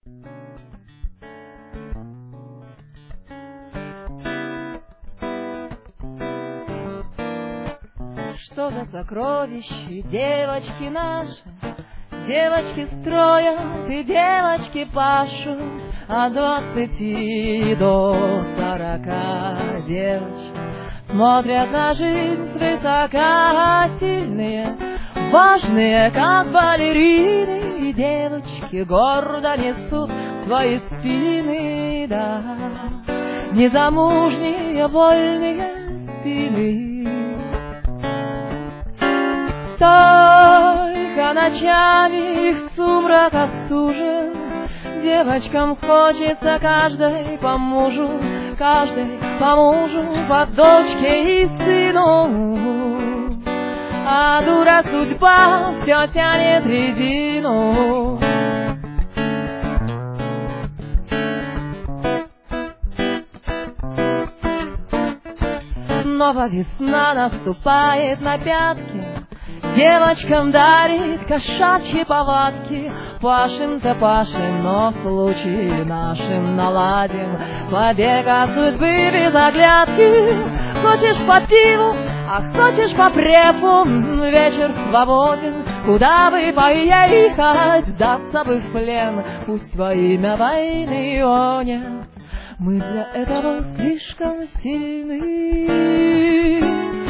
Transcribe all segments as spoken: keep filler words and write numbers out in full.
Что за сокровища, девочки наши, девочки строят и девочки пашут, от двадцати до сорока девочки смотрят на жизнь свысока, сильные, важные, как балерины, и девочки гордо несут свои спины, да, незамужние, вольные спины. Только ночами их сумрак остужен, девочкам хочется каждой по мужу, каждой по мужу, по дочке и сыну. А дура судьба все тянет резину. Снова весна наступает на пятки, девочкам дарит кошачьи повадки. Пашем-то пашем, но в случае нашим наладим побег от судьбы без оглядки. Хочешь по пиву, а хочешь по препу, вечер свободен, куда бы поехать, сдаться бы в плен, пусть во имя войны, о нет, мы для этого слишком сильны.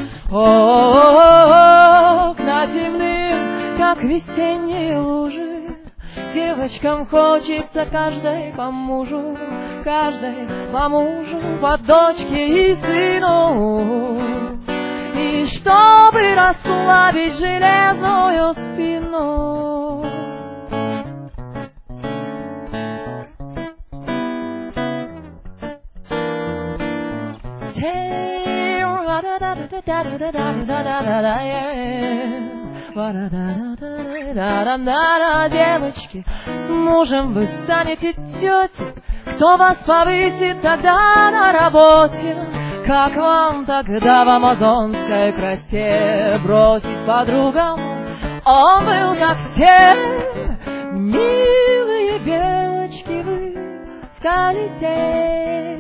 О, окна темны, как весенние лужи, девочкам хочется каждой по мужу, каждой по мужу, по дочке и сыну. И чтобы расслабить железную спину. Девочки, с мужем вы станете тетей, кто вас повысит тогда на работе? Как вам тогда в амазонской красе бросить подругам? Он был как все, милые белочки, вы станете.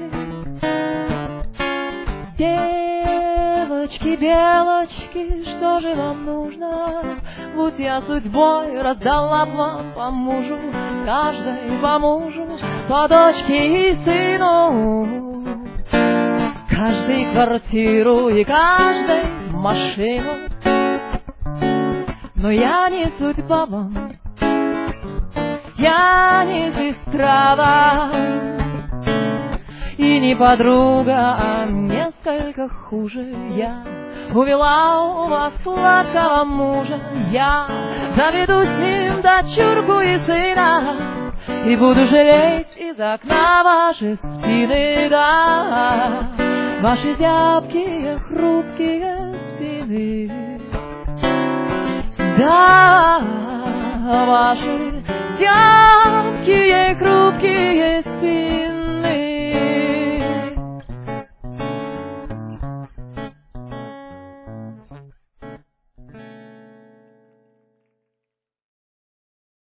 Девочки, белочки, что же вам нужно? Будь я судьбой, раздала б вам по мужу, каждой по мужу, по дочке и сыну, каждой квартиру и каждой машину. Но я не судьба вам, я не сестра вам, и не подруга, а несколько хуже. Я увела у вас сладкого мужа, я заведу с ним дочурку и сына, и буду жалеть из окна ваши спины, да, ваши зябкие, хрупкие спины, да, ваши зябкие, хрупкие спины.